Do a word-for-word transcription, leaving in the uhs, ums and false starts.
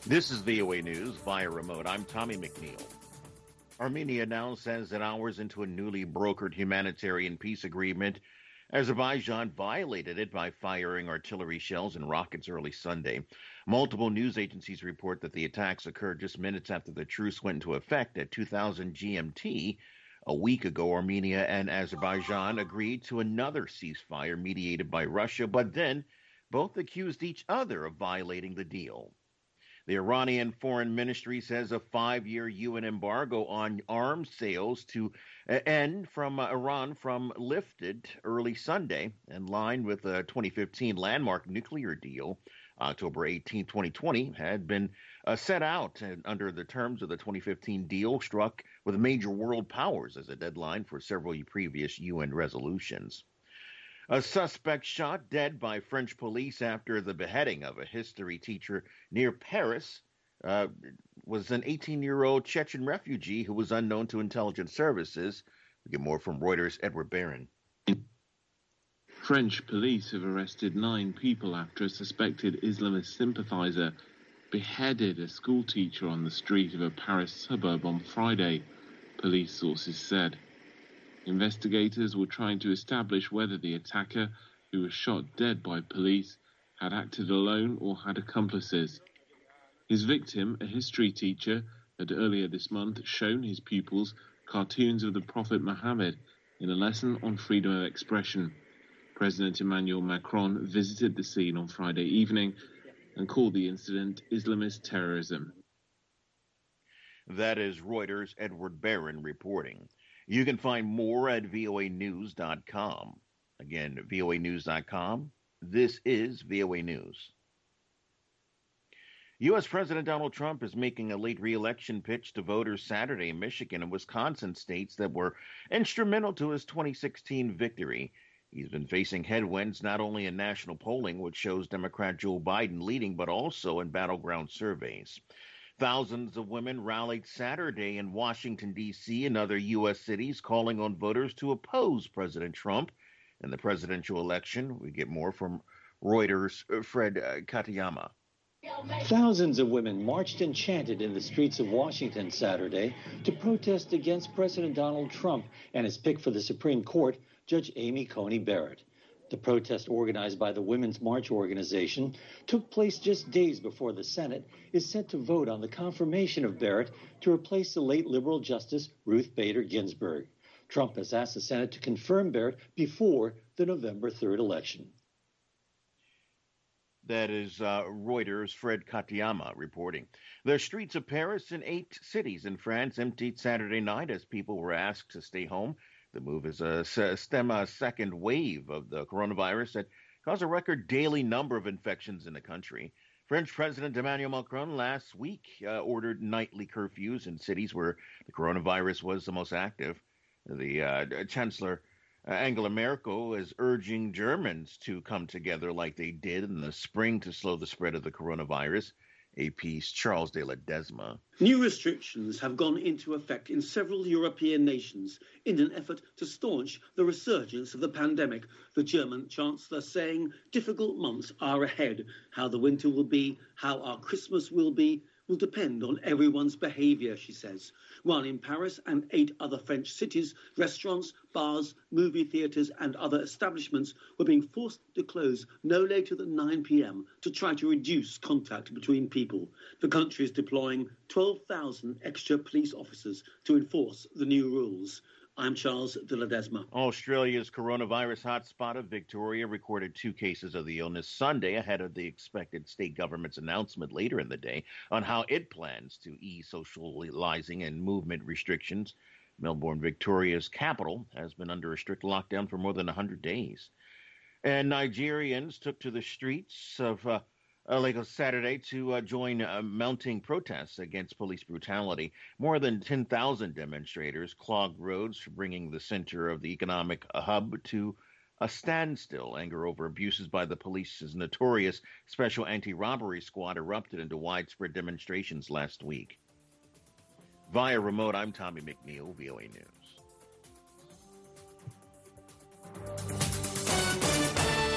This is V O A News via remote. I'm Tommy McNeil. Armenia now says that hours into a newly brokered humanitarian peace agreement, Azerbaijan violated it by firing artillery shells and rockets early Sunday. Multiple news agencies report that the attacks occurred just minutes after the truce went into effect at two thousand G M T. A week ago, Armenia and Azerbaijan agreed to another ceasefire mediated by Russia, but then both accused each other of violating the deal. The Iranian Foreign Ministry says a five-year U N embargo on arms sales to end from uh, Iran from lifted early Sunday, in line with a twenty fifteen landmark nuclear deal. October eighteenth, twenty twenty, had been uh, set out and under the terms of the twenty fifteen deal struck with major world powers as a deadline for several previous U N resolutions. A suspect shot dead by French police after the beheading of a history teacher near Paris uh, was an eighteen-year-old Chechen refugee who was unknown to intelligence services. We get more from Reuters' Edward Barron. French police have arrested nine people after a suspected Islamist sympathizer beheaded a schoolteacher on the street of a Paris suburb on Friday, police sources said. Investigators were trying to establish whether the attacker, who was shot dead by police, had acted alone or had accomplices. His victim, a history teacher, had earlier this month shown his pupils cartoons of the Prophet Muhammad in a lesson on freedom of expression. President Emmanuel Macron visited the scene on Friday evening and called the incident Islamist terrorism. That is Reuters' Edward Barron reporting. You can find more at V O A news dot com. Again, V O A news dot com. This is V O A News. U S. President Donald Trump is making a late re-election pitch to voters Saturday in Michigan and Wisconsin, states that were instrumental to his twenty sixteen victory. He's been facing headwinds not only in national polling, which shows Democrat Joe Biden leading, but also in battleground surveys. Thousands of women rallied Saturday in Washington, D C and other U S cities, calling on voters to oppose President Trump in the presidential election. We get more from Reuters' Fred Katayama. Thousands of women marched and chanted in the streets of Washington Saturday to protest against President Donald Trump and his pick for the Supreme Court, Judge Amy Coney Barrett. The protest, organized by the Women's March Organization, took place just days before the Senate is set to vote on the confirmation of Barrett to replace the late liberal Justice Ruth Bader Ginsburg. Trump has asked the Senate to confirm Barrett before the November third election. That is uh, Reuters' Fred Katayama reporting. The streets of Paris and eight cities in France emptied Saturday night as people were asked to stay home. The move is a stem a second wave of the coronavirus that caused a record daily number of infections in the country. French President Emmanuel Macron last week uh, ordered nightly curfews in cities where the coronavirus was the most active. The uh, Chancellor uh, Angela Merkel is urging Germans to come together like they did in the spring to slow the spread of the coronavirus. A P's Charles de Ledesma. New restrictions have gone into effect in several European nations in an effort to staunch the resurgence of the pandemic. The German Chancellor saying difficult months are ahead. How the winter will be, how our Christmas will be, will depend on everyone's behaviour, she says. While in Paris and eight other French cities, restaurants, bars, movie theatres and other establishments were being forced to close no later than nine p.m. to try to reduce contact between people. The country is deploying twelve thousand extra police officers to enforce the new rules. I'm Charles de Ledesma. Australia's coronavirus hotspot of Victoria recorded two cases of the illness Sunday ahead of the expected state government's announcement later in the day on how it plans to ease socializing and movement restrictions. Melbourne, Victoria's capital, has been under a strict lockdown for more than one hundred days. And Nigerians took to the streets of uh, Uh, Lagos Saturday to uh, join uh, mounting protests against police brutality. More than ten thousand demonstrators clogged roads, bringing the center of the economic hub to a standstill. Anger over abuses by the police's notorious Special Anti-Robbery Squad erupted into widespread demonstrations last week. Via remote, I'm Tommy McNeil, V O A News.